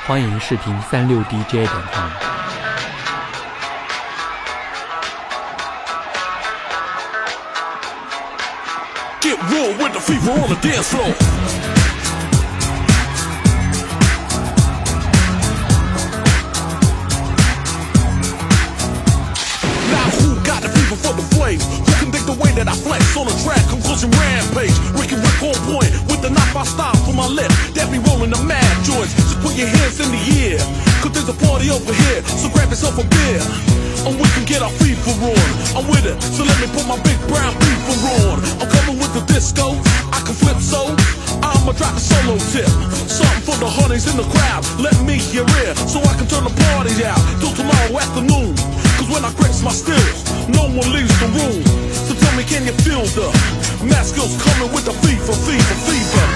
欢迎视频36DJ.com。 Get raw with the fever on the dance floor. Now who got the fever for the flame? Who can dig the way that I flex on the track? Conclusion rampage. Ricky Rick on point with the knife I style for my lip. That be rolling the mad joints. So put your hands in the air. Cause there's a party over here. So grab yourself a beer. And we can get our fever on. I'm with it, so let me put my big brown fever on. I'm coming with the disco, I can flip so I'ma drop a solo tip. Something for the honeys in the crowd. Let me hear it, so I can turn the party out till tomorrow afternoon. Cause when I grips my stills, no one leaves the room. So tell me, can you feel the mask skills coming with the fever, fever, fever?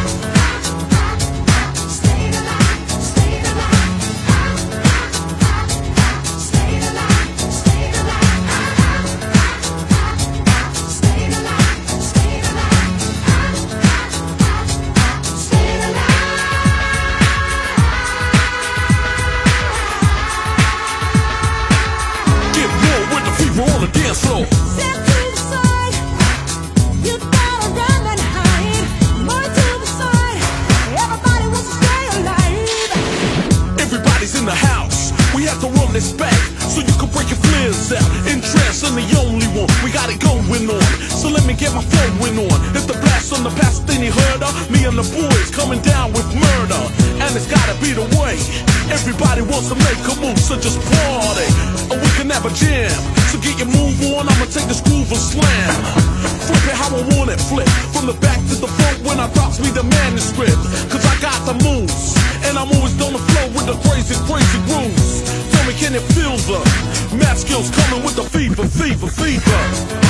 On the dance floor. Step to the side, you gotta run and hide. More to the side, everybody wants to stay alive. Everybody's in the house, we have to run this back so you can break your flares out. Interest in the only one, we got it going on. So let me get my flowing on. If the blast on the past, then you heard her. Me and the boys coming down with murder, and it's gotta be the way. Everybody wants to make a move, so just party, and we can have a jam. So get your move on, I'ma take this groove and slam. Flip it how I want it, flip from the back to the front when I drops me the manuscript. Cause I got the moves, and I'm always on the flow with the crazy, crazy grooves. Tell me, can you feel the math skills coming with the fever, fever, fever?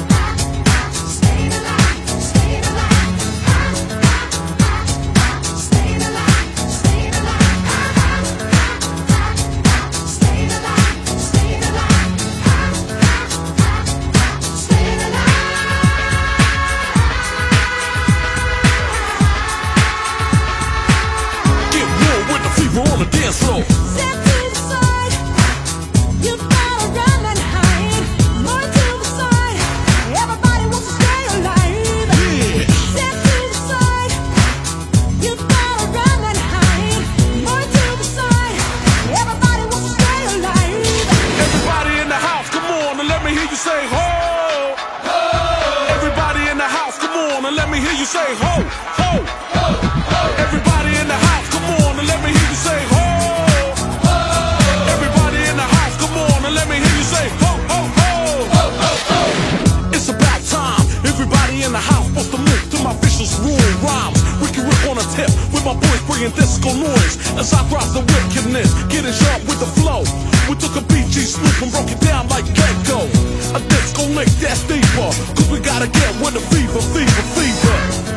On the dance floor. Step to the side, you gotta run and hide. More to the side, everybody wants to stay alive. Yeah. Step to the side, you gotta run and hide. More to the side, everybody wants to stay alive. Everybody in the house, come on and let me hear you say ho. Ho. Everybody in the house, come on and let me hear you say ho, ho, ho, ho. Everybody in the house, come on and let me hear you say ho, ho. Everybody in the house, come on and let me hear you say ho, ho, ho, ho, ho, ho. It's about time. Everybody in the house supposed to move to my vicious rule rhymes. Ricky Rick on a tip with my boys bringing disco noise as I drop the wickedness, getting sharp with the flow. We took a BG swoop and broke it down like Gecko. A disco lick that's deeper, cause we gotta get with the fever, fever, fever.